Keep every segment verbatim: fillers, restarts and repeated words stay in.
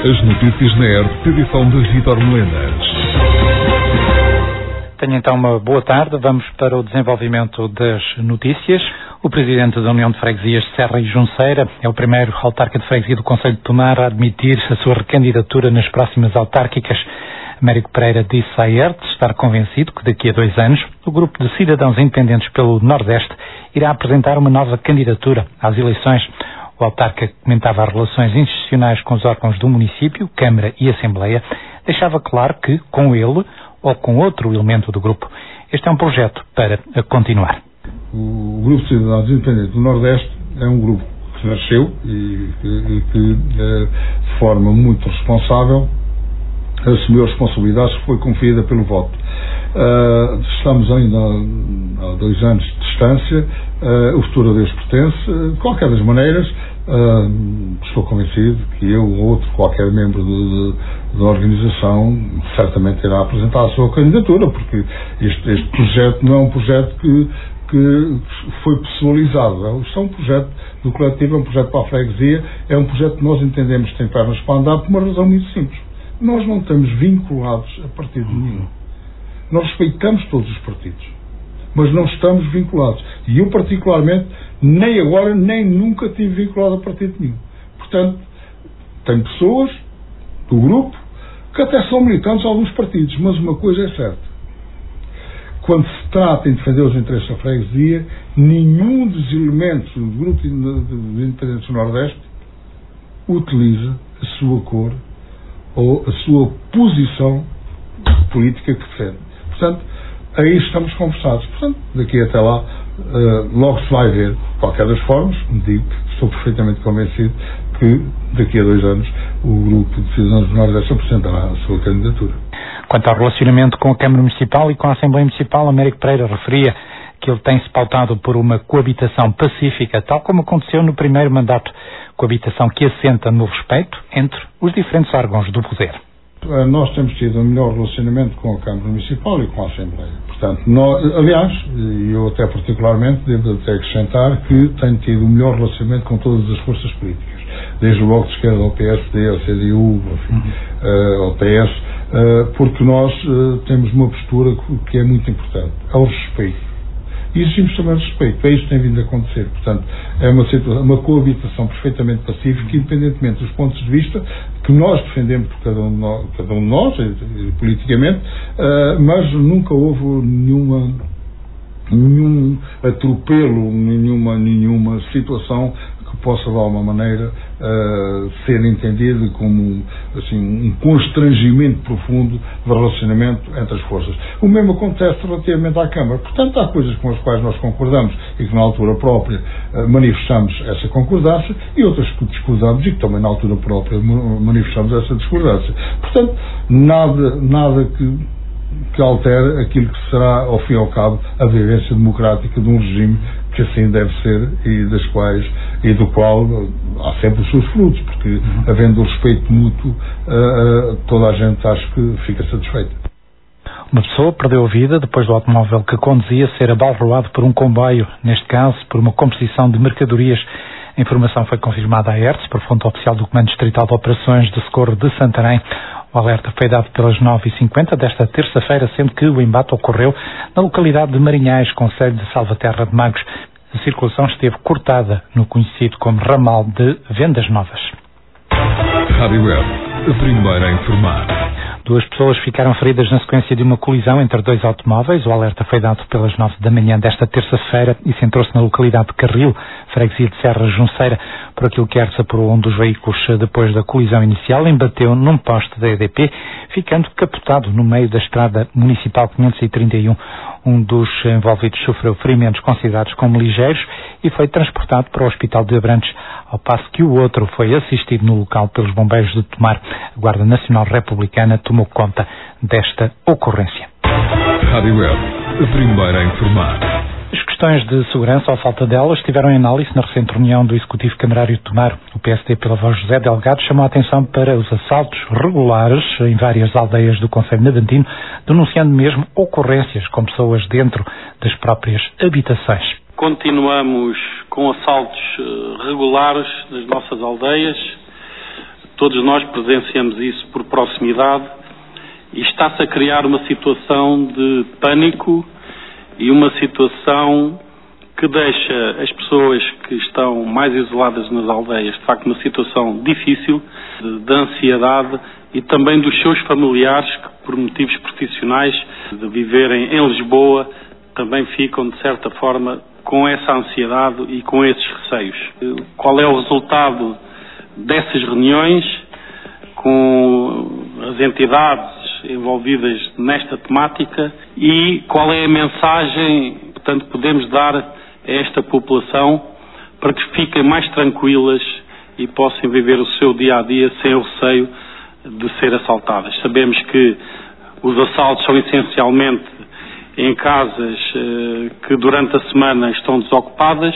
As notícias na R T P, edição de Vítor Melenas. Tenho então uma boa tarde. Vamos para o desenvolvimento das notícias. O presidente da União de Freguesias de Serra e Junceira é o primeiro autarca de freguesia do Concelho de Tomar a admitir a sua recandidatura nas próximas autárquicas. Américo Pereira disse à E R T estar convencido que daqui a dois anos o grupo de cidadãos independentes pelo Nordeste irá apresentar uma nova candidatura às eleições. O autarca comentava as relações institucionais com os órgãos do município, Câmara e Assembleia, deixava claro que, com ele ou com outro elemento do grupo, este é um projeto para continuar. O Grupo de Cidadãos Independentes do Nordeste é um grupo que nasceu e que, que de forma muito responsável assumiu as responsabilidades que foi conferida pelo voto. Uh, estamos ainda há dois anos de distância, uh, o futuro a Deus pertence. Uh, de qualquer das maneiras, uh, estou convencido que eu ou outro, qualquer membro da organização, certamente irá apresentar a sua candidatura, porque este, este projeto não é um projeto que, que foi pessoalizado. Isto é um projeto do coletivo, é um projeto para a freguesia, é um projeto que nós entendemos que tem pernas para andar por uma razão muito simples. Nós não estamos vinculados a partido nenhum. Nós respeitamos todos os partidos, mas não estamos vinculados. E eu, particularmente, nem agora, nem nunca estive vinculado a partido nenhum. Portanto, tenho pessoas do grupo que até são militantes de alguns partidos, mas uma coisa é certa. Quando se trata de defender os interesses da freguesia, nenhum dos elementos do grupo de independentes do Nordeste utiliza a sua cor ou a sua posição política que defende. Portanto, aí estamos conversados. Portanto, daqui até lá, uh, logo se vai ver. De qualquer das formas, como digo, estou perfeitamente convencido que daqui a dois anos o Grupo de Cidadãos do Nordeste apresentará a sua candidatura. Quanto ao relacionamento com a Câmara Municipal e com a Assembleia Municipal, Américo Pereira referia que ele tem-se pautado por uma coabitação pacífica, tal como aconteceu no primeiro mandato, coabitação que assenta no respeito entre os diferentes órgãos do poder. Nós temos tido um melhor relacionamento com a Câmara Municipal e com a Assembleia. Portanto, nós, aliás, eu até particularmente devo até acrescentar que tenho tido um melhor relacionamento com todas as forças políticas, desde o Bloco de Esquerda ao P S D, ao C D U, enfim, uh, ao P S, uh, porque nós uh, temos uma postura que é muito importante, é o respeito. E exigimos também respeito. É isso que tem vindo a acontecer. Portanto, é uma, situação, uma coabitação perfeitamente pacífica, independentemente dos pontos de vista que nós defendemos por cada um de nós, cada um de nós politicamente, uh, mas nunca houve nenhuma, nenhum atropelo, nenhuma, nenhuma situação que possa, de alguma maneira, uh, ser entendida como assim, um constrangimento profundo do relacionamento entre as forças. O mesmo acontece relativamente à Câmara. Portanto, há coisas com as quais nós concordamos e que na altura própria uh, manifestamos essa concordância e outras que discordamos e que também na altura própria manifestamos essa discordância. Portanto, nada, nada que que altere aquilo que será, ao fim e ao cabo, a vivência democrática de um regime que assim deve ser e das quais e do qual há sempre os seus frutos, porque havendo respeito mútuo, uh, toda a gente acho que fica satisfeita. Uma pessoa perdeu a vida depois do automóvel que conduzia ser abalroado por um comboio, neste caso por uma composição de mercadorias. A informação foi confirmada à E R T por fonte oficial do Comando Distrital de Operações de Socorro de Santarém. O alerta foi dado pelas nove e cinquenta desta terça-feira, sendo que o embate ocorreu na localidade de Marinhais, concelho de Salvaterra de Magos. A circulação esteve cortada no conhecido como ramal de Vendas Novas. Rádio R, a primeira a informar. Duas pessoas ficaram feridas na sequência de uma colisão entre dois automóveis. O alerta foi dado pelas nove da manhã desta terça-feira e centrou-se na localidade de Carril, freguesia de Serra Junceira. Por aquilo que se apurou, um dos veículos, depois da colisão inicial, embateu num poste da E D P, ficando capotado no meio da estrada municipal quinhentos e trinta e um. Um dos envolvidos sofreu ferimentos considerados como ligeiros e foi transportado para o Hospital de Abrantes, ao passo que o outro foi assistido no local pelos bombeiros de Tomar. A Guarda Nacional Republicana tomou conta desta ocorrência. Rádio R, a primeira a informar. As questões de segurança ou falta delas estiveram em análise na recente reunião do Executivo Camarário de Tomar. O P S D, pela voz de José Delgado, chamou a atenção para os assaltos regulares em várias aldeias do concelho navantino, denunciando mesmo ocorrências com pessoas dentro das próprias habitações. Continuamos com assaltos regulares nas nossas aldeias. Todos nós presenciamos isso por proximidade e está-se a criar uma situação de pânico e uma situação que deixa as pessoas que estão mais isoladas nas aldeias, de facto, numa situação difícil, de, de ansiedade, e também dos seus familiares que, por motivos profissionais, de viverem em Lisboa, também ficam, de certa forma, com essa ansiedade e com esses receios. Qual é o resultado dessas reuniões com as entidades envolvidas nesta temática e qual é a mensagem, portanto, podemos dar a esta população para que fiquem mais tranquilas e possam viver o seu dia-a-dia sem o receio de ser assaltadas. Sabemos que os assaltos são essencialmente em casas eh, que durante a semana estão desocupadas,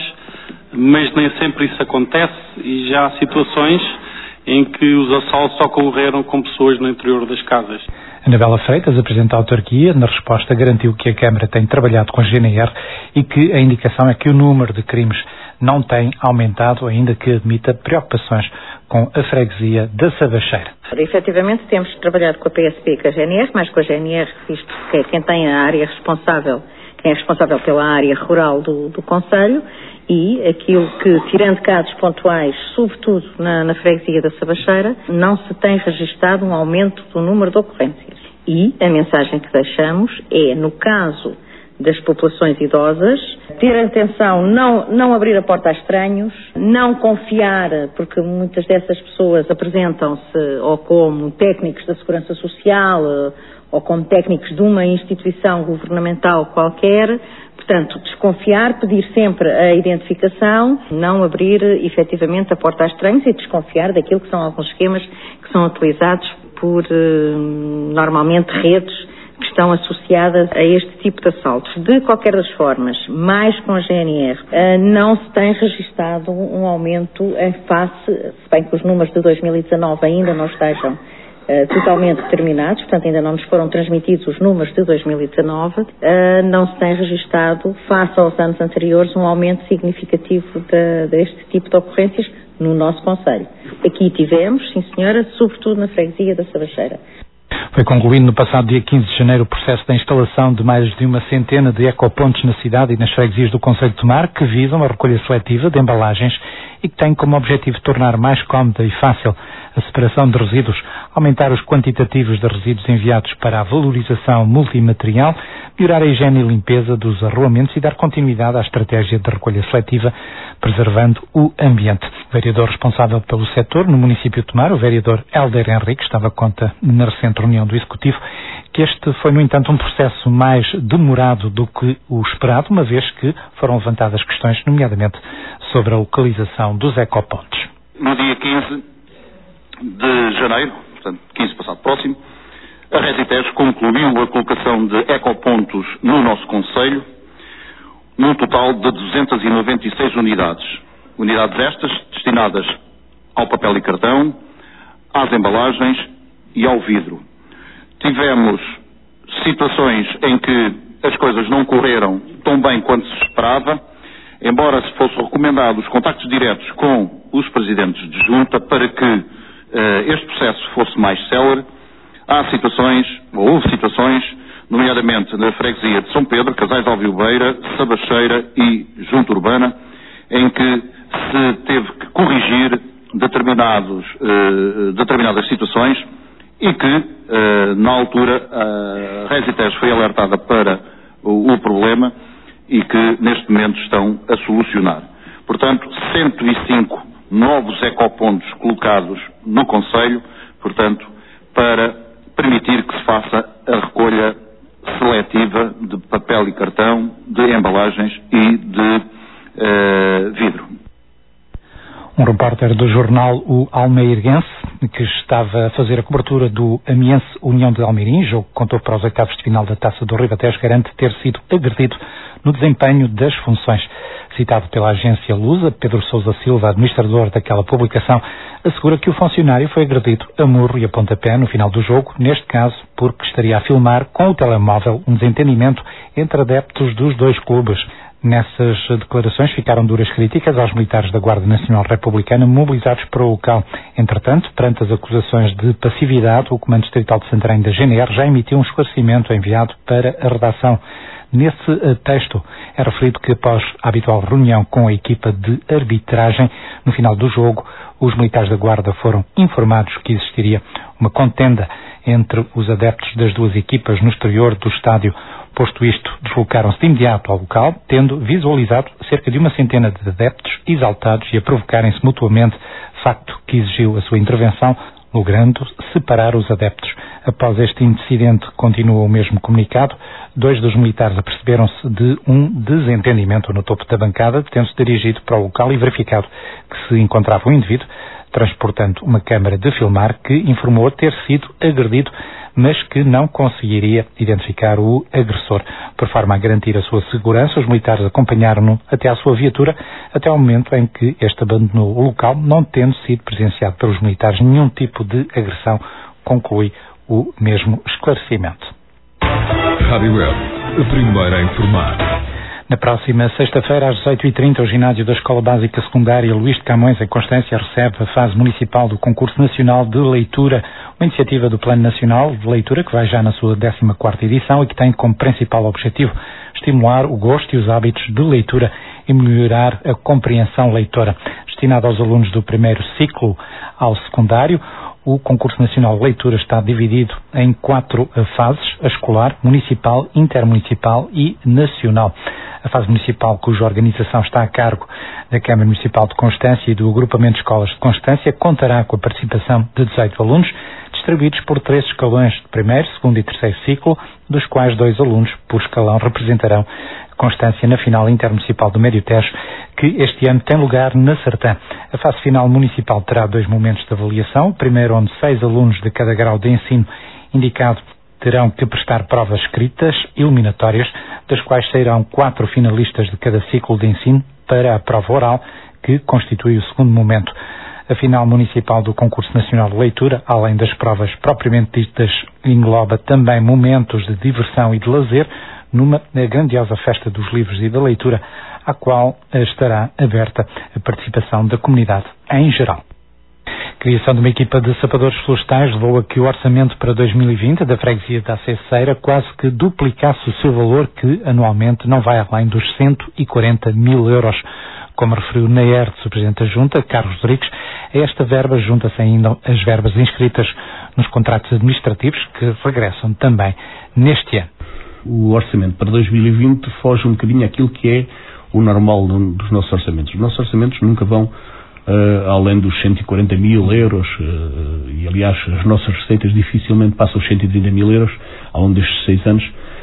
mas nem sempre isso acontece e já há situações em que os assaltos ocorreram com pessoas no interior das casas. Anabela Freitas, a Presidente da Autarquia, na resposta garantiu que a Câmara tem trabalhado com a G N R e que a indicação é que o número de crimes não tem aumentado, ainda que admita preocupações com a freguesia da Sabacheira. Efetivamente temos trabalhado com a P S P e com a G N R, mais com a G N R, visto que é quem tem a área responsável, quem é responsável pela área rural do, do concelho, e aquilo que, tirando casos pontuais, sobretudo na, na freguesia da Sabacheira, não se tem registado um aumento do número de ocorrências. E a mensagem que deixamos é, no caso das populações idosas, ter atenção, não, não abrir a porta a estranhos, não confiar, porque muitas dessas pessoas apresentam-se ou como técnicos da Segurança Social ou como técnicos de uma instituição governamental qualquer. Portanto, desconfiar, pedir sempre a identificação, não abrir efetivamente a porta a estranhos e desconfiar daquilo que são alguns esquemas que são utilizados por, normalmente, redes que estão associadas a este tipo de assaltos. De qualquer das formas, mais com a G N R, não se tem registado um aumento em face, se bem que os números de dois mil e dezanove ainda não estejam Uh, totalmente determinados, portanto ainda não nos foram transmitidos os números de dois mil e dezanove, uh, não se tem registado, face aos anos anteriores, um aumento significativo de, deste tipo de ocorrências no nosso concelho. Aqui tivemos, sim senhora, sobretudo na freguesia da Sabacheira. Foi concluído no passado dia quinze de janeiro o processo da instalação de mais de uma centena de ecopontos na cidade e nas freguesias do concelho de Tomar, que visam a recolha seletiva de embalagens e que têm como objetivo tornar mais cómoda e fácil a separação de resíduos, aumentar os quantitativos de resíduos enviados para a valorização multimaterial, melhorar a higiene e limpeza dos arruamentos e dar continuidade à estratégia de recolha seletiva, preservando o ambiente. O vereador responsável pelo setor no município de Tomar, o vereador Hélder Henrique, estava conta na recente reunião do Executivo que este foi, no entanto, um processo mais demorado do que o esperado, uma vez que foram levantadas questões, nomeadamente sobre a localização dos ecopontos. No dia quinze de janeiro, portanto, quinze passado próximo, a Resitex concluiu a colocação de ecopontos no nosso concelho, num total de duzentas e noventa e seis unidades. Unidades estas destinadas ao papel e cartão, às embalagens e ao vidro. Tivemos situações em que as coisas não correram tão bem quanto se esperava, embora se fosse recomendado os contactos diretos com os presidentes de junta para que uh, este processo fosse mais célere. Há situações, ou houve situações, nomeadamente na freguesia de São Pedro, Casais de Alviobeira, Sabacheira e Junta Urbana, em que se teve que corrigir determinados, uh, determinadas situações e que, uh, na altura, a Resitex foi alertada para o, o problema e que, neste momento, estão a solucionar. Portanto, cento e cinco novos ecopontos colocados no concelho, portanto, para permitir que se faça a recolha seletiva de papel e cartão, de embalagens e de uh, vidro. Um repórter do jornal O Almeirguense, que estava a fazer a cobertura do Amiense União de Almeirim, jogo que contou para os oitavos de final da Taça do Ribatejo, garante ter sido agredido no desempenho das funções. Citado pela agência Lusa, Pedro Sousa Silva, administrador daquela publicação, assegura que o funcionário foi agredido a murro e a pontapé no final do jogo, neste caso porque estaria a filmar com o telemóvel um desentendimento entre adeptos dos dois clubes. Nessas declarações ficaram duras críticas aos militares da Guarda Nacional Republicana mobilizados para o local. Entretanto, perante as acusações de passividade, o Comando Distrital de Santarém da G N R já emitiu um esclarecimento enviado para a redação. Nesse uh, texto é referido que após a habitual reunião com a equipa de arbitragem, no final do jogo, os militares da Guarda foram informados que existiria uma contenda entre os adeptos das duas equipas no exterior do estádio. Posto isto, deslocaram-se de imediato ao local, tendo visualizado cerca de uma centena de adeptos exaltados e a provocarem-se mutuamente, facto que exigiu a sua intervenção, logrando separar os adeptos. Após este incidente, continua o mesmo comunicado, dois dos militares aperceberam-se de um desentendimento no topo da bancada, tendo-se dirigido para o local e verificado que se encontrava um indivíduo transportando uma câmara de filmar que informou ter sido agredido, mas que não conseguiria identificar o agressor. Por forma a garantir a sua segurança, os militares acompanharam-no até à sua viatura, até ao momento em que este abandonou o local, não tendo sido presenciado pelos militares nenhum tipo de agressão, conclui o mesmo esclarecimento. Rádio Web, a primeira a informar. Na próxima sexta-feira, às dezoito e trinta, o ginásio da Escola Básica Secundária Luís de Camões, em Constância, recebe a fase municipal do Concurso Nacional de Leitura, uma iniciativa do Plano Nacional de Leitura que vai já na sua décima quarta edição e que tem como principal objetivo estimular o gosto e os hábitos de leitura e melhorar a compreensão leitora. Destinado aos alunos do primeiro ciclo ao secundário, o Concurso Nacional de Leitura está dividido em quatro fases: a escolar, municipal, intermunicipal e nacional. A fase municipal, cuja organização está a cargo da Câmara Municipal de Constância e do Agrupamento de Escolas de Constância, contará com a participação de dezoito alunos, distribuídos por três escalões de primeiro, segundo e terceiro ciclo, dos quais dois alunos por escalão representarão Constância na final intermunicipal do Médio Tejo, que este ano tem lugar na Sertã. A fase final municipal terá dois momentos de avaliação. O primeiro, onde seis alunos de cada grau de ensino indicado terão que prestar provas escritas eliminatórias, das quais sairão quatro finalistas de cada ciclo de ensino para a prova oral, que constitui o segundo momento. A final municipal do Concurso Nacional de Leitura, além das provas propriamente ditas, engloba também momentos de diversão e de lazer, numa grandiosa festa dos livros e da leitura, à qual estará aberta a participação da comunidade em geral. A criação de uma equipa de sapadores florestais levou a que o orçamento para dois mil e vinte da freguesia da Acesseira quase que duplicasse o seu valor, que anualmente não vai além dos cento e quarenta mil euros. Como referiu na E R D, o Presidente da Junta, Carlos Rodrigues, a esta verba junta-se ainda as verbas inscritas nos contratos administrativos, que regressam também neste ano. O orçamento para dois mil e vinte foge um bocadinho àquilo que é o normal dos nossos orçamentos. Os nossos orçamentos nunca vão uh, além dos cento e quarenta mil euros uh, e, aliás, as nossas receitas dificilmente passam os cento e trinta mil euros ao longo destes seis anos,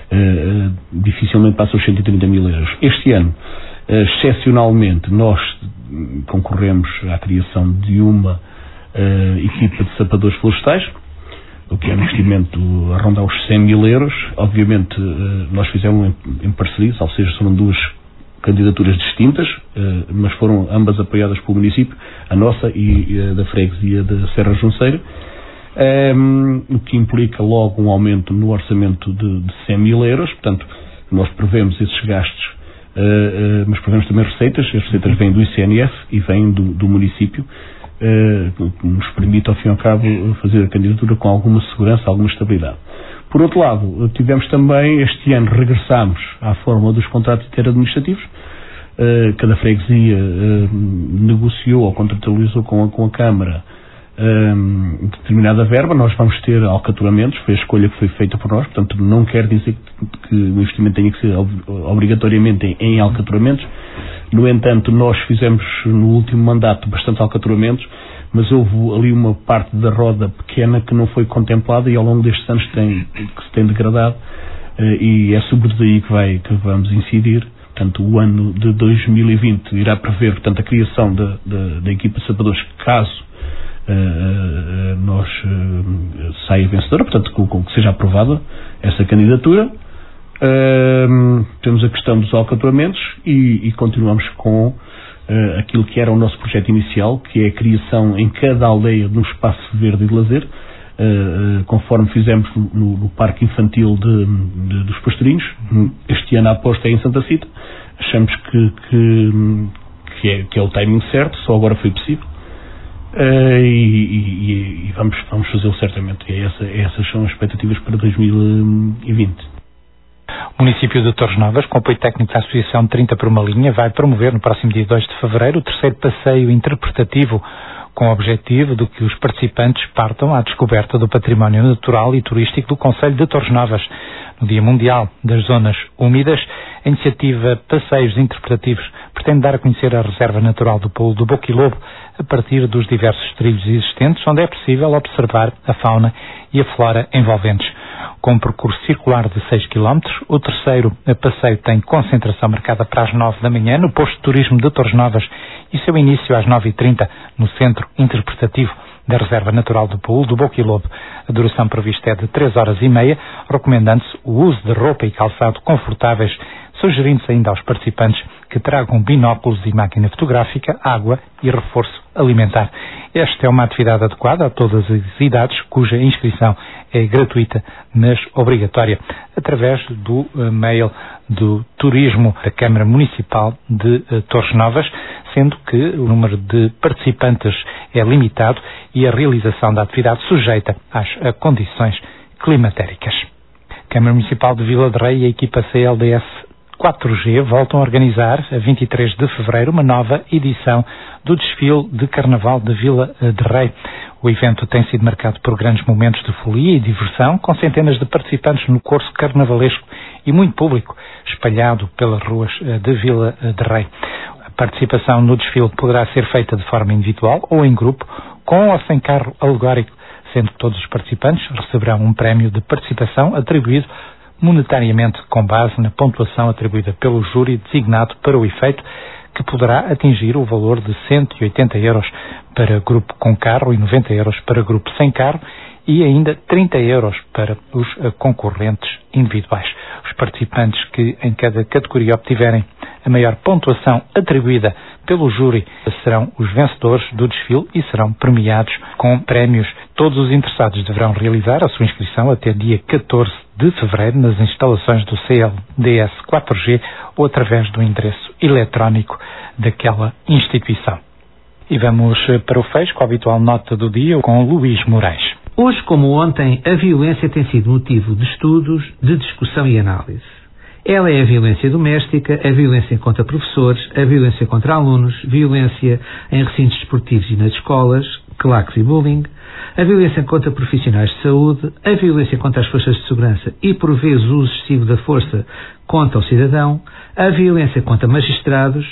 uh, dificilmente passam os cento e trinta mil euros. Este ano, uh, excepcionalmente, nós concorremos à criação de uma uh, equipa de sapadores florestais, o que é um investimento a rondar os cem mil euros. Obviamente, nós fizemos em parcerias, ou seja, foram duas candidaturas distintas, mas foram ambas apoiadas pelo município, a nossa e a da freguesia de Serra Junceira, o que implica logo um aumento no orçamento de, de cem mil euros. Portanto, nós prevemos esses gastos, mas prevemos também receitas. As receitas vêm do I C N S e vêm do, do município, que nos permite, ao fim e ao cabo, fazer a candidatura com alguma segurança, alguma estabilidade. Por outro lado, tivemos também, este ano, regressámos à fórmula dos contratos interadministrativos. Cada freguesia negociou ou contratualizou com a, com a Câmara determinada verba. Nós vamos ter alcaturamentos, foi a escolha que foi feita por nós, portanto não quer dizer que, que o investimento tenha que ser obrigatoriamente em, em alcaturamentos. No entanto, nós fizemos no último mandato bastante alcaturamentos, mas houve ali uma parte da roda pequena que não foi contemplada e ao longo destes anos tem, que se tem degradado, e é sobretudo aí que, vai, que vamos incidir. Portanto, o ano de dois mil e vinte irá prever, portanto, a criação da, da, da equipa de sapadores, caso uh, nós uh, saia vencedora, portanto, que, que seja aprovada essa candidatura. Uh, temos a questão dos alcaturamentos e, e continuamos com uh, aquilo que era o nosso projeto inicial, que é a criação em cada aldeia de um espaço verde e de lazer. uh, conforme fizemos no, no Parque Infantil de, de, dos Pastorinhos. Este ano a aposta é em Santa Cita. Achamos que, que, que, é, que é o timing certo, só agora foi possível. Uh, e, e, e vamos, vamos fazê-lo certamente. E essa, essas são as expectativas para dois mil e vinte. O município de Torres Novas, com apoio técnico da Associação trinta por uma linha, vai promover no próximo dia dois de fevereiro o terceiro passeio interpretativo, com o objetivo de que os participantes partam à descoberta do património natural e turístico do concelho de Torres Novas. No Dia Mundial das Zonas Úmidas, a iniciativa Passeios Interpretativos pretende dar a conhecer a Reserva Natural do Pulo do Boquilobo a partir dos diversos trilhos existentes, onde é possível observar a fauna e a flora envolventes. Com um percurso circular de seis quilómetros, o terceiro passeio tem concentração marcada para as nove da manhã no posto de turismo de Torres Novas e seu início às nove e trinta no Centro Interpretativo da Reserva Natural do Pulo do Boquilobo. A duração prevista é de três horas e meia, recomendando-se o uso de roupa e calçado confortáveis, sugerindo-se ainda aos participantes que tragam binóculos e máquina fotográfica, água e reforço alimentar. Esta é uma atividade adequada a todas as idades, cuja inscrição é gratuita, mas obrigatória, através do uh, mail do Turismo da Câmara Municipal de uh, Torres Novas, sendo que o número de participantes é limitado e a realização da atividade sujeita às uh, condições climatéricas. Câmara Municipal de Vila de Rei e a equipa C L D S quatro G voltam a organizar, a vinte e três de fevereiro, uma nova edição do desfile de Carnaval de Vila de Rei. O evento tem sido marcado por grandes momentos de folia e diversão, com centenas de participantes no curso carnavalesco e muito público espalhado pelas ruas de Vila de Rei. A participação no desfile poderá ser feita de forma individual ou em grupo, com ou sem carro alegórico, sendo que todos os participantes receberão um prémio de participação atribuído monetariamente com base na pontuação atribuída pelo júri designado para o efeito, que poderá atingir o valor de cento e oitenta euros para grupo com carro e noventa euros para grupo sem carro e ainda trinta euros para os concorrentes individuais. Os participantes que em cada categoria obtiverem a maior pontuação atribuída pelo júri serão os vencedores do desfile e serão premiados com prémios. Todos os interessados deverão realizar a sua inscrição até dia catorze de fevereiro nas instalações do C L D S quatro G ou através do endereço eletrónico daquela instituição. E vamos para o fecho com a habitual nota do dia com Luís Moraes. Hoje, como ontem, a violência tem sido motivo de estudos, de discussão e análise. Ela é a violência doméstica, a violência contra professores, a violência contra alunos, violência em recintos desportivos e nas escolas, claques e bullying, a violência contra profissionais de saúde, a violência contra as forças de segurança e, por vezes, o uso excessivo da força contra o cidadão, a violência contra magistrados.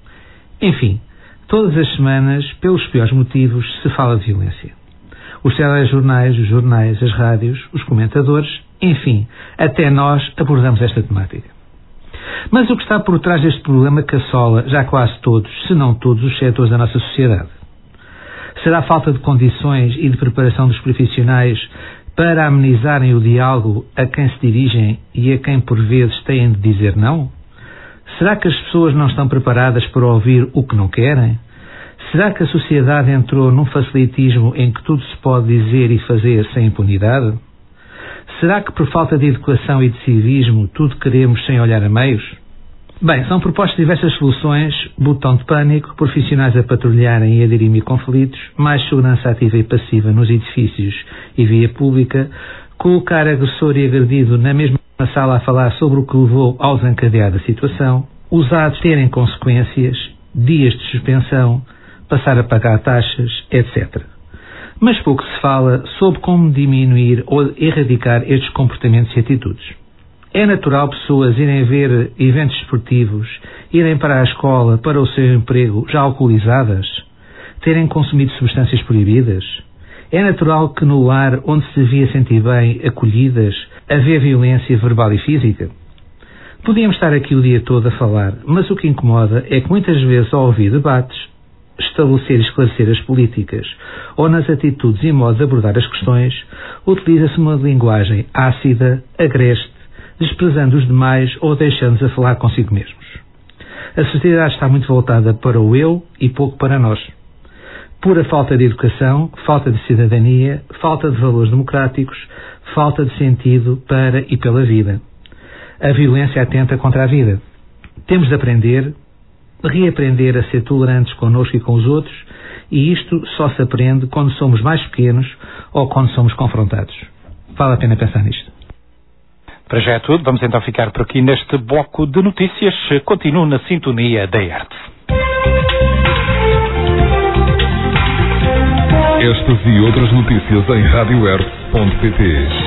Enfim, todas as semanas, pelos piores motivos, se fala de violência. Os telejornais, os jornais, as rádios, os comentadores, enfim, até nós abordamos esta temática. Mas o que está por trás deste problema que assola já quase todos, se não todos, os setores da nossa sociedade? Será a falta de condições e de preparação dos profissionais para amenizarem o diálogo a quem se dirigem e a quem por vezes têm de dizer não? Será que as pessoas não estão preparadas para ouvir o que não querem? Será que a sociedade entrou num facilitismo em que tudo se pode dizer e fazer sem impunidade? Será que por falta de educação e de civismo tudo queremos sem olhar a meios? Bem, são propostas diversas soluções: botão de pânico, profissionais a patrulharem e a dirimir conflitos, mais segurança ativa e passiva nos edifícios e via pública, colocar agressor e agredido na mesma sala a falar sobre o que levou ao desencadear da situação, os atos terem consequências, dias de suspensão, passar a pagar taxas, etcétera. Mas pouco se fala sobre como diminuir ou erradicar estes comportamentos e atitudes. É natural pessoas irem ver eventos esportivos, irem para a escola, para o seu emprego já alcoolizadas, terem consumido substâncias proibidas? É natural que no lar onde se devia sentir bem acolhidas, haver violência verbal e física? Podíamos estar aqui o dia todo a falar, mas o que incomoda é que muitas vezes ao ouvir debates, estabelecer e esclarecer as políticas ou nas atitudes e modos de abordar as questões, utiliza-se uma linguagem ácida, agreste, desprezando os demais ou deixando-os a falar consigo mesmos. A sociedade está muito voltada para o eu e pouco para nós. pura falta de educação, falta de cidadania, falta de valores democráticos, falta de sentido para e pela vida. A violência atenta contra a vida. Temos de aprender, reaprender a ser tolerantes connosco e com os outros, e isto só se aprende quando somos mais pequenos ou quando somos confrontados. Vale a pena pensar nisto. Para já é tudo. Vamos então ficar por aqui neste bloco de notícias. Continuo na sintonia da E R T. Estas e outras notícias em rádio r ponto pt.